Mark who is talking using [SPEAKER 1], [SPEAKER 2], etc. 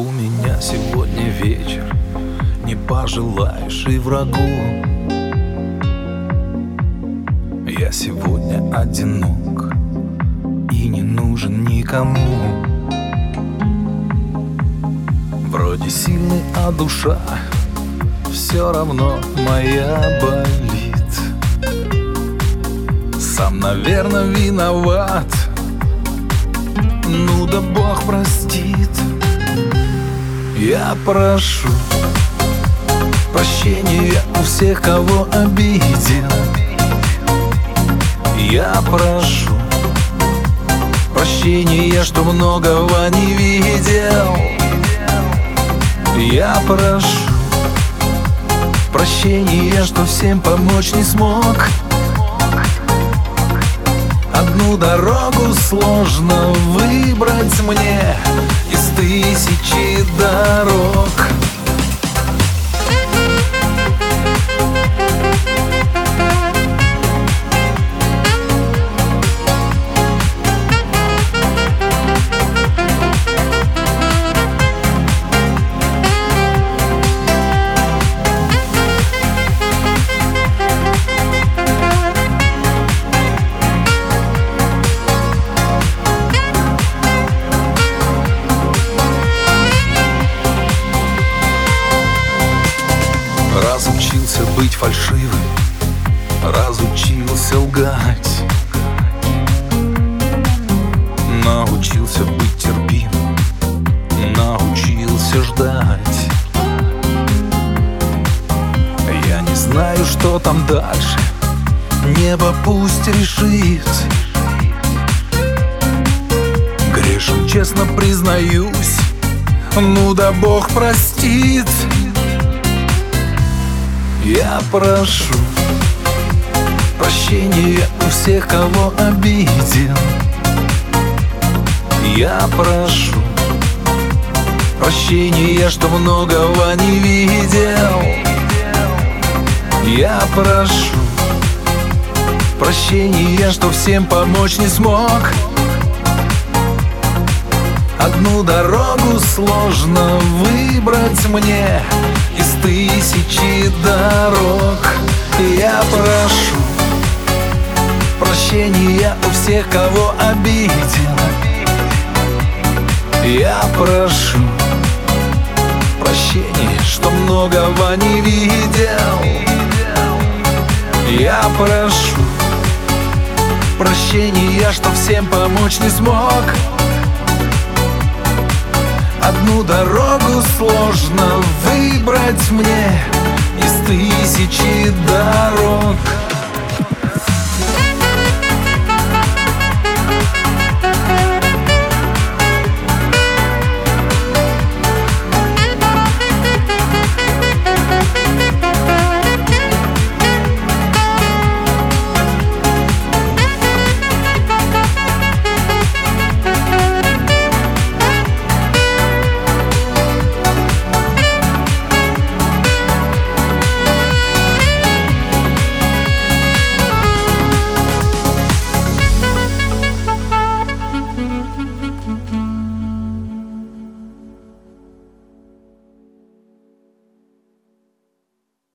[SPEAKER 1] У меня сегодня вечер, не пожелаешь и врагу. Я сегодня одинок и не нужен никому. Вроде сильный, а душа все равно моя болит. Сам, наверное, виноват, ну да Бог простит. Я прошу прощения у всех, кого обидел. Я прошу прощения, что многого не видел. Я прошу прощения, что всем помочь не смог. Одну дорогу сложно выбрать мне из тысячи дорог. Разучился быть фальшивым, разучился лгать, научился быть терпимым, научился ждать. Я не знаю, что там дальше, небо пусть решит. Грешен, честно признаюсь, ну да Бог простит. Я прошу прощения у всех, кого обидел. Я прошу прощения, что многого не видел. Я прошу прощения, что всем помочь не смог. Одну дорогу сложно выбрать мне из тысячи дорог. Я прошу прощения у всех, кого обидел. Я прошу прощения, что многого не видел. Я прошу прощения, что всем помочь не смог. Одну дорогу сложно выбрать мне из тысячи дорог.